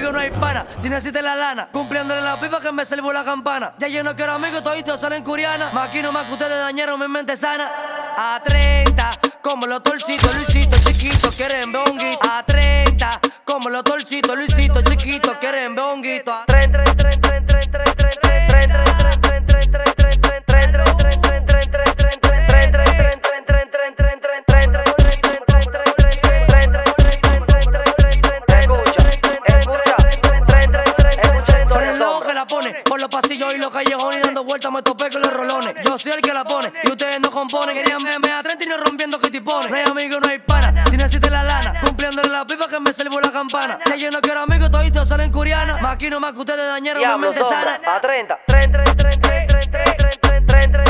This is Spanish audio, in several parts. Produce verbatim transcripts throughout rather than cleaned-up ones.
amigos no hay pana, si necesitas la lana, cumpliéndole la pipa que me salvó la campana. Ya yo no quiero amigos, toditos salen curiana. Maquino más que ustedes dañaron mi mente sana. A treinta, como los torcitos, Luisito chiquito, quieren bonguito. A treinta, como los torcitos, Luisito chiquito, quieren bonguito. A treinta, por los pasillos y los callejones y dando vueltas me topé con los rolones. Yo soy el que la pone y ustedes no componen. Querían verme a treinta y no rompiendo kitipones. No hay amigo, no hay pana, si necesitas la lana, cumpliéndole la pipa que me salvó la campana. Ya yo no quiero amigos, toditos salen curiana. Maquino más que ustedes dañaron mi mente sana. A treinta, treinta, treinta, treinta, treinta, treinta,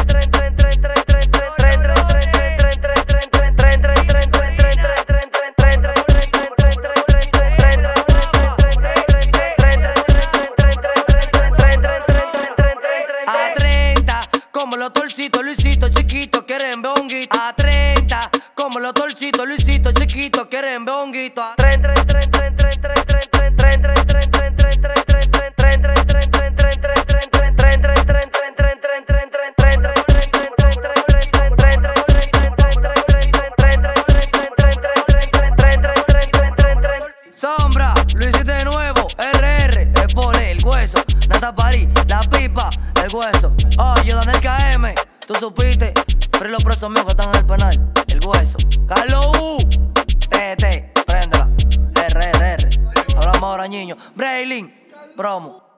como los torcitos, Luisito chiquito, quieren bonguito. A treinta, como los torcitos, Luisito chiquito, quieren bonguito. A treinta, Sombra, lo hiciste de nuevo, R R, es por el hueso. Nata París, la pipa, el hueso. Oh, yo Daniel K M, tú supiste. Pero los presos míos que están en el penal, el hueso. Carlos U, T T, préndela. R R R, hablamos ahora, niño. Braylin, promo.